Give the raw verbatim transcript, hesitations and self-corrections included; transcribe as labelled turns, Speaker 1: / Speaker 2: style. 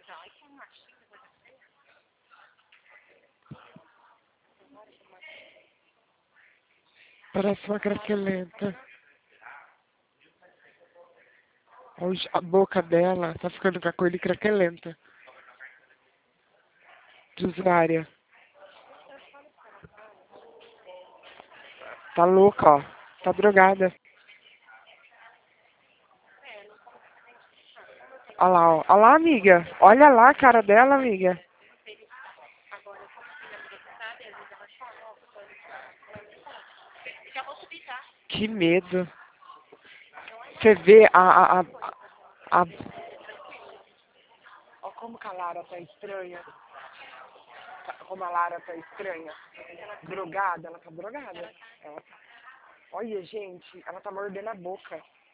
Speaker 1: Parece uma craquelenta. Hoje a boca dela tá ficando com a cor de craquelenta. De usuária. Tá louca, ó. Tá drogada. Olha lá, ó. Olha lá, amiga. Olha lá a cara dela, amiga. Que medo. Você vê a... a, a, a... Olha como que a Lara tá estranha. Como a Lara tá estranha. Drogada, ela tá drogada. Ela tá... Olha, gente, ela tá mordendo a boca.